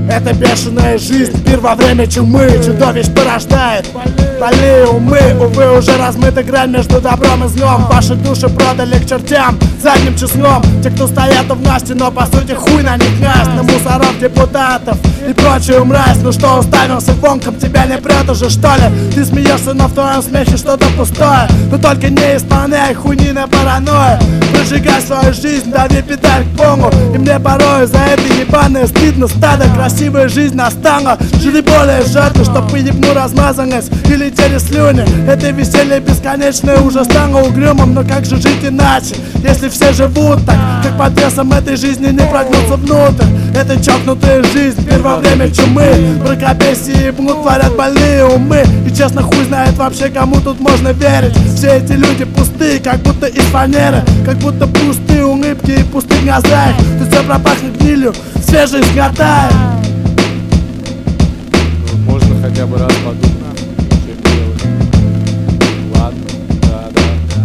Это бешеная жизнь, пир во время чумы. Чудовищ порождает больные умы. Увы, уже размыта грань между добром и злом. Ваши души продали к чертям задним числом. Те, кто стоят у власти, но по сути хуй на них князь. На мусоров, депутатов и прочую мразь. Ну что, уставился вонком, тебя не прет уже, что ли? Ты смеешься, но в твоем смехе что-то пустое. Но только не исполняй хуйни на паранойю. Прожигай свою жизнь, дави педаль к полу. И мне порой за это ебаное стыдно. Стадо, красивая жизнь настала. Живи более жадно, чтоб по ебну размазанность и летели слюни. Это веселье бесконечное уже стало угрюмым. Но как же жить иначе, если все живут так? Как под весом этой жизни не прогнуться внутрь. Это чокнутая жизнь, пир во время чумы. Мракобесие и блуд творят больные умы. И честно хуй знает вообще, кому тут можно верить. Все эти люди пустые, как будто из фанеры. Как будто пустые улыбки и пустые глаза. Тут все пропахнет гнилью, свежесть глотает. Можно хотя бы раз подумать, что делать. Ладно, да.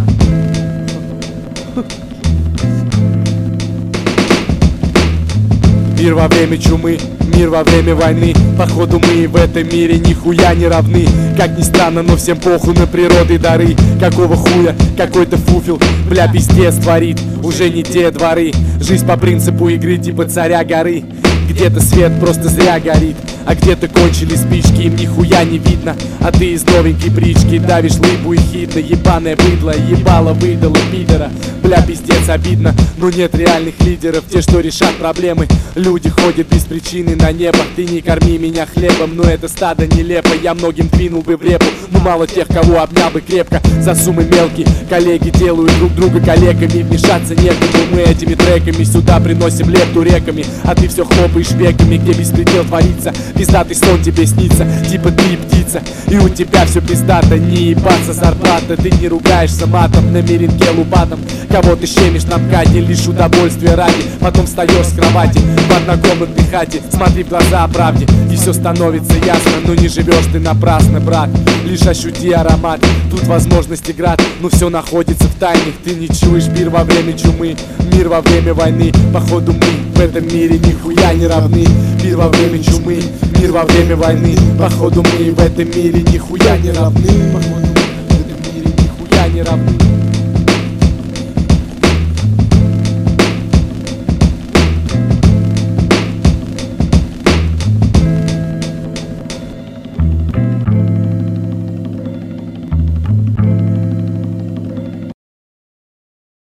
Мир во время чумы, мир во время войны. Походу мы в этом мире нихуя не равны. Как ни странно, но всем похуй на природы дары. Какого хуя какой-то фуфел, бля, пиздец творит. Уже не те дворы. Жизнь по принципу игры типа царя горы. Где-то свет просто зря горит, а где-то кончили спички, им нихуя не видно. А ты из новенькой брички давишь лыбу и хитно. Ебаное быдло, ебало выдало пидора. Бля, пиздец обидно, но нет реальных лидеров. Те, что решат проблемы. Люди ходят без причины на небо. Ты не корми меня хлебом, но это стадо нелепо. Я многим двинул бы в репу, но мало тех, кого обнял бы крепко. За суммы мелкие коллеги делают друг друга коллегами. Вмешаться некому, мы этими треками сюда приносим лепту реками. А ты все хлопаешь веками, где беспредел творится. Пиздатый сон тебе снится, типа ты птица. И у тебя все пиздато, не ебаться зарплата. Ты не ругаешься матом, на меренге лупатом. Кого ты щемишь на МКАДе, лишь удовольствия ради. Потом встаешь с кровати в однокомнатной хате. Смотри в глаза о правде, и все становится ясно. Но не живешь ты напрасно, брат, лишь ощути аромат. Тут возможности град, но все находится в тайне. Ты не чуешь мир во время чумы, мир во время войны. Походу мы в этом мире нихуя не равны. Мир во время чумы, мир во время войны. Походу мы в этом мире нихуя не равны. Походу мы в этом мире нихуя не равны.